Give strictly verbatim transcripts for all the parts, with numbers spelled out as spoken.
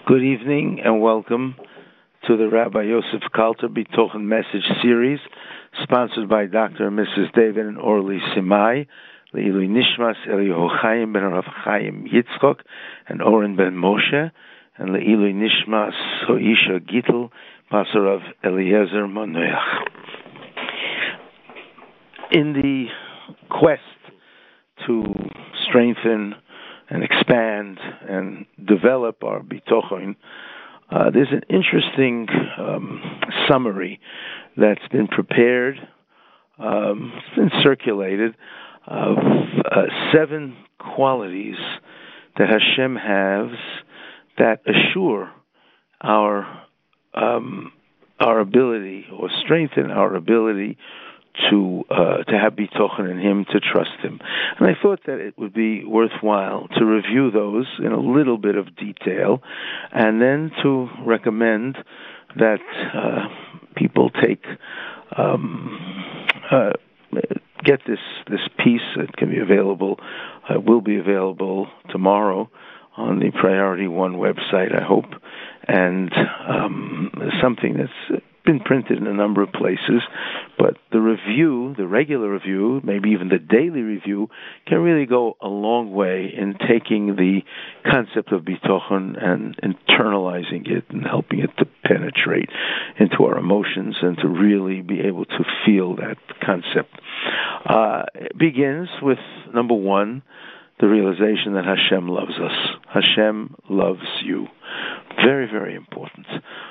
Good evening and welcome to the Rabbi Yosef Kalter Bitochen Message Series, sponsored by Doctor and Missus David and Orly Simai, Le'ilui Nishmas Eliyahu Chaim ben Rav Chaim Yitzchok and Oren ben Moshe, and Le'ilui Nishmas Hoisha Gittel Pastor of Eliezer Manoach. In the quest to strengthen and expand and develop our bitochen, uh, there's an interesting um, summary that's been prepared, um, it's been circulated, of uh, seven qualities that Hashem has that assure our um, our ability or strengthen our ability to uh, to have bitochen in Him, to trust Him. And I thought that it would be worthwhile to review those in a little bit of detail, and then to recommend that uh, people take um, uh, get this this piece. It can be available, uh, will be available tomorrow on the Priority One website, I hope, and um, something that's been printed in a number of places, but the review, the regular review, maybe even the daily review, can really go a long way in taking the concept of bitochen and internalizing it and helping it to penetrate into our emotions and to really be able to feel that concept. Uh, it begins with, number one, the realization that Hashem loves us. Hashem loves you. Very, very important.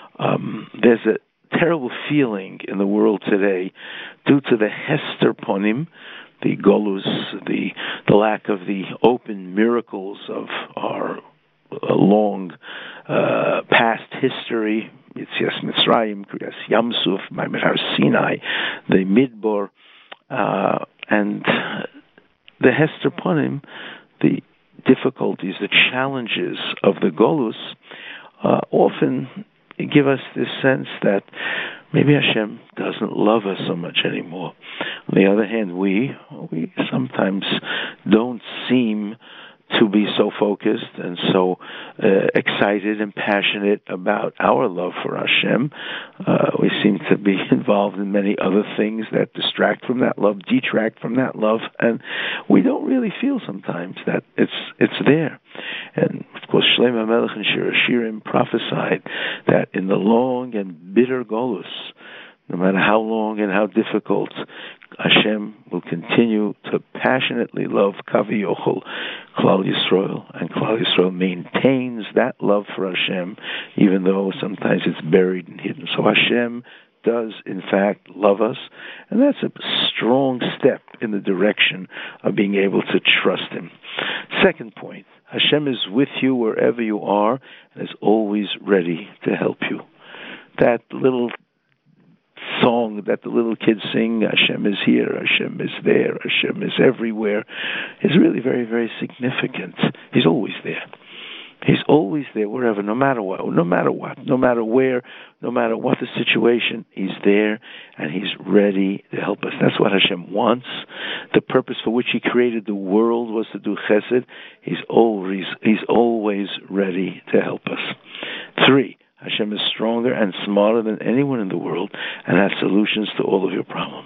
Um, there's a terrible feeling in the world today due to the Hester Ponim, the Golus, the the lack of the open miracles of our uh, long uh, past history, Yetzias Mitzrayim, Kriyas Yamsuf, Maimer Har Sinai, the Midbar, uh, and the Hester Ponim, the difficulties, the challenges of the Golus, uh, often give us this sense that maybe Hashem doesn't love us so much anymore. On the other hand, we we sometimes don't seem to be so focused and so uh, excited and passionate about our love for Hashem. Uh, we seem to be involved in many other things that distract from that love, detract from that love, and we don't really feel sometimes that it's it's there. And of course, Shlomo HaMelech and Shir HaShirim prophesied that in the long and bitter Golus, no matter how long and how difficult, Hashem will continue to passionately love Kavi Yochel, Klal Yisrael, and Klal Yisrael maintains that love for Hashem, even though sometimes it's buried and hidden. So Hashem does, in fact, love us, and that's a strong step in the direction of being able to trust Him. Second point, Hashem is with you wherever you are and is always ready to help you. That little song that the little kids sing, Hashem is here, Hashem is there, Hashem is everywhere, is really very, very significant. He's always there. He's always there, wherever, no matter what, no matter what, no matter where, no matter what the situation, He's there, and He's ready to help us. That's what Hashem wants. The purpose for which He created the world was to do chesed. He's always, He's always ready to help us. Three, Hashem is stronger and smarter than anyone in the world and has solutions to all of your problems.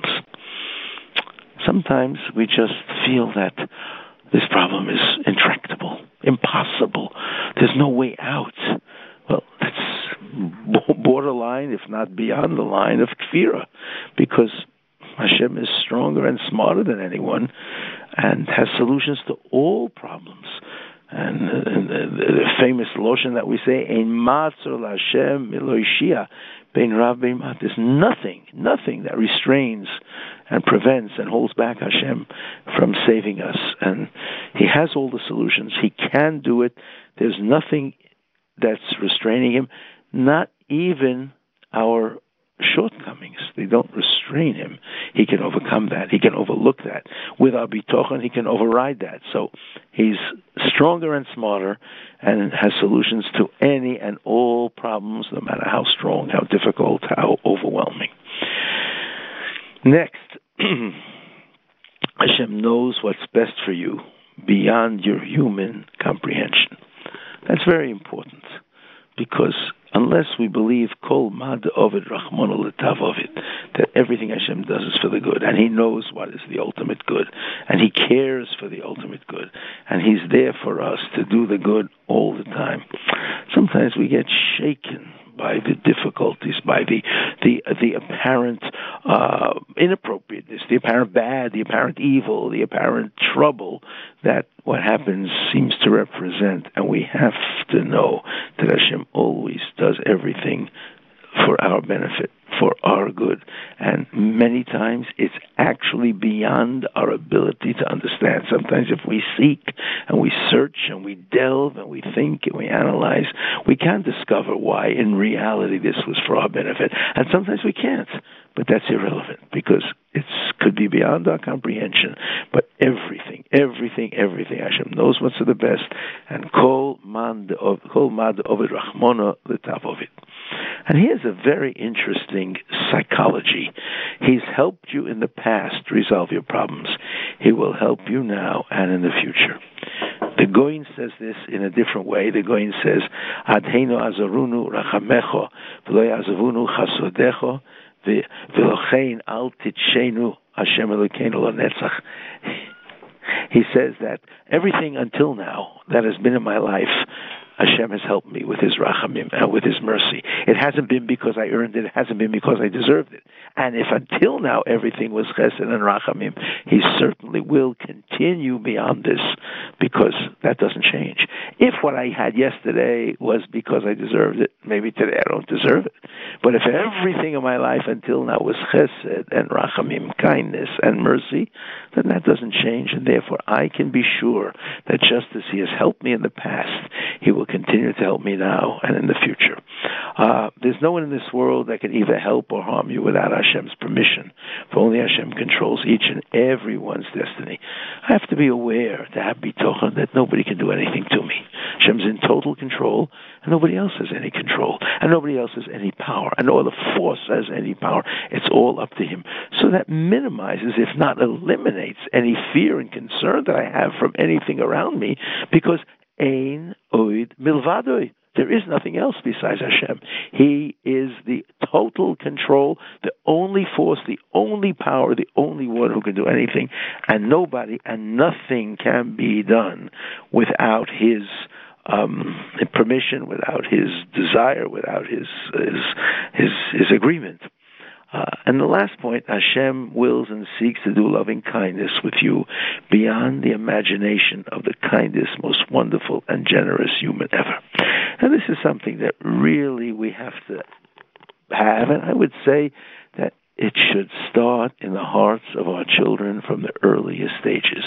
Sometimes we just feel that this problem is intractable, impossible. There's no way out. Well, that's borderline, if not beyond the line of kfira, because Hashem is stronger and smarter than anyone and has solutions to all problems. And, and the, the famous lotion that we say, "Ein matzor l'Hashem Eloishia bein rav bein mat." There's nothing, nothing that restrains and prevents and holds back Hashem from saving us. And He has all the solutions. He can do it. There's nothing that's restraining Him, not even our shortcomings. They don't restrain Him. He can overcome that. He can overlook that. With our bitochen, He can override that. So He's stronger and smarter and has solutions to any and all problems, no matter how strong, how difficult, how overwhelming. Next, Hashem knows what's best for you beyond your human comprehension. That's very important. because unless we believe Kol Mad Ovid Rachmano L'Tav Ovid, that everything Hashem does is for the good, and He knows what is the ultimate good, and He cares for the ultimate good, and He's there for us to do the good all the time. Sometimes we get shaken by the difficulties, by the the the apparent uh, inappropriateness, the apparent bad, the apparent evil, the apparent trouble that what happens seems to represent. And we have to know that Hashem always does everything for our benefit, for our good. And many times it's actually beyond our ability to understand. Sometimes if we seek and we search and we delve and we think and we analyze, we can discover why in reality this was for our benefit. And sometimes we can't, but that's irrelevant because it could be beyond our comprehension. But everything, everything, everything, Hashem knows what's for the best. And Kol Mad Ovid Rachmano L'Tav Ovid. And here's a very interesting psychology. He's helped you in the past resolve your problems. He will help you now and in the future. The Goin says this in a different way. The Goin says, Adheinu azarunu rachamecho v'lo yazavunu chasodecho v'lochein al titshenu Hashem Elokeinu l'netzach. He says that everything until now that has been in my life, Hashem has helped me with His rachamim, uh, with His mercy. It hasn't been because I earned it. It hasn't been because I deserved it. And if until now everything was chesed and rachamim, He certainly will continue beyond this because that doesn't change. If what I had yesterday was because I deserved it, maybe today I don't deserve it. But if everything in my life until now was chesed and rachamim, kindness and mercy, then that doesn't change. And therefore I can be sure that just as He has helped me in the past, He will continue to help me now and in the future. Uh, there's no one in this world that can either help or harm you without Hashem's permission, for only Hashem controls each and everyone's destiny. I have to be aware, to have bitochen, that nobody can do anything to me. Hashem's in total control, and nobody else has any control, and nobody else has any power, and no other force has any power. It's all up to Him. So that minimizes, if not eliminates, any fear and concern that I have from anything around me, because Ein oid milvadoi. There is nothing else besides Hashem. He is the total control, the only force, the only power, the only one who can do anything, and nobody and nothing can be done without His um, permission, without His desire, without His His His, his agreement. Uh, and the last point, Hashem wills and seeks to do loving kindness with you beyond the imagination of the kindest, most wonderful, and generous human ever. And this is something that really we have to have, and I would say that it should start in the hearts of our children from the earliest stages.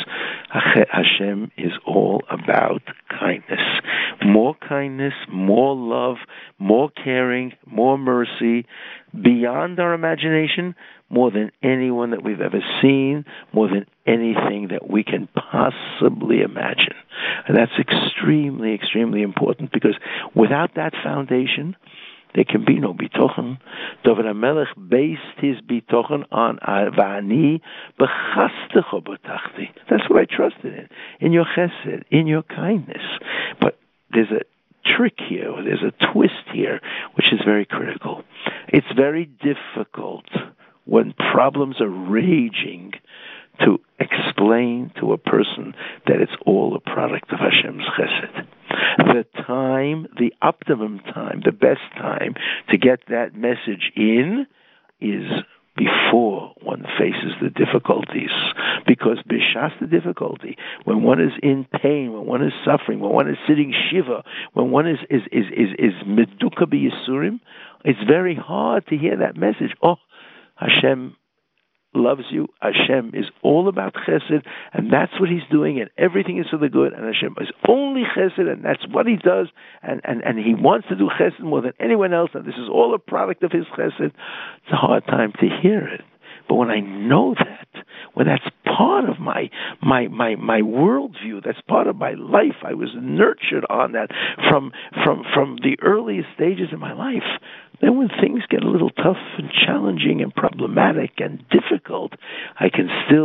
Hashem is all about kindness. More kindness, more love, more caring, more mercy, beyond our imagination, more than anyone that we've ever seen, more than anything that we can possibly imagine. And that's extremely, extremely important, because without that foundation, there can be no bitochen. David HaMelech based his bitochen on Va'ani b'chastecho b'tachti. That's what I trusted in, in your chesed, in your kindness. But there's a trick here, there's a twist here, which is very critical. It's very difficult when problems are raging to explain to a person that it's all a product of Hashem's chesed. The time, the optimum time, the best time to get that message in is before one faces the difficulties. Because b'shas the difficulty, when one is in pain, when one is suffering, when one is sitting shiva, when one is is is is, is meduka b'yisurim, it's very hard to hear that message. Oh, Hashem loves you. Hashem is all about chesed, and that's what He's doing, and everything is for the good, and Hashem is only chesed, and that's what He does, and, and, and He wants to do chesed more than anyone else, and this is all a product of His chesed. It's a hard time to hear it. But when I know that, when that's part of my my my my worldview, that's part of my life, I was nurtured on that from from from the earliest stages of my life. Then when things get a little tough and challenging and problematic and difficult, I can still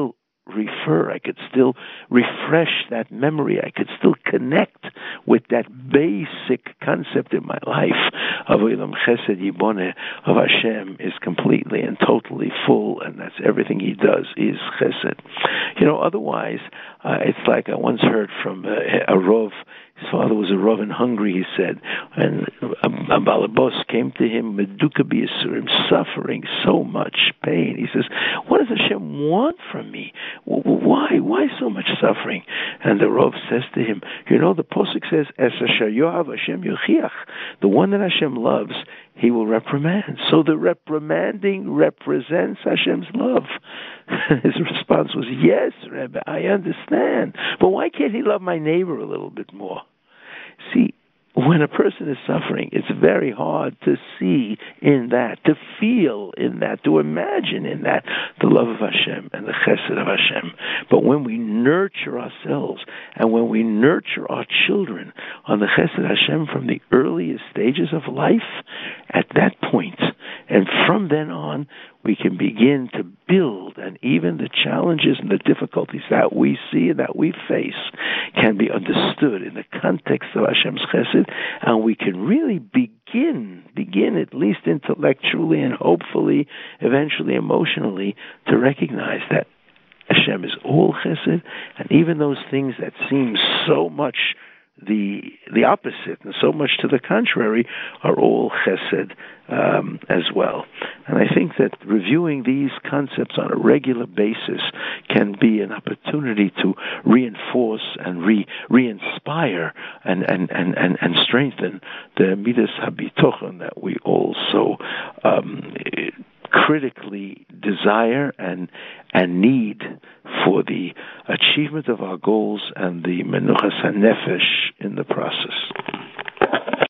refer, I could still refresh that memory, I could still connect with that basic concept in my life of Olam Chesed Yiboneh, of Hashem is completely and totally full, and that's everything He does is Chesed. You know, otherwise, uh, it's like I once heard from uh, a Rov. His father was a Rav in Hungary, he said, and a, a Balabos came to him, Meduka B'Yisurim, suffering so much pain. He says, what does Hashem want from me? Why? Why so much suffering? And the Rav says to him, you know, the Posuk says, Es Asher Yoav Hashem Yochiach, the one that Hashem loves, He will reprimand. So the reprimanding represents Hashem's love. His response was, yes, Rebbe, I understand. But why can't He love my neighbor a little bit more? See, when a person is suffering, it's very hard to see in that, to feel in that, to imagine in that the love of Hashem and the chesed of Hashem. But when we nurture ourselves and when we nurture our children on the chesed of Hashem from the earliest stages of life, at that point, and from then on, we can begin to build, and even the challenges and the difficulties that we see and that we face can be understood in the context of Hashem's chesed, and we can really begin, begin at least intellectually and hopefully, eventually emotionally, to recognize that Hashem is all chesed, and even those things that seem so much the the opposite and so much to the contrary are all chesed um, as well. And I think that reviewing these concepts on a regular basis can be an opportunity to reinforce and re re-inspire and, and, and, and, and strengthen the midas habitochon that we also um, critically desire and and need for the achievement of our goals and the menuchas hanefesh in the process.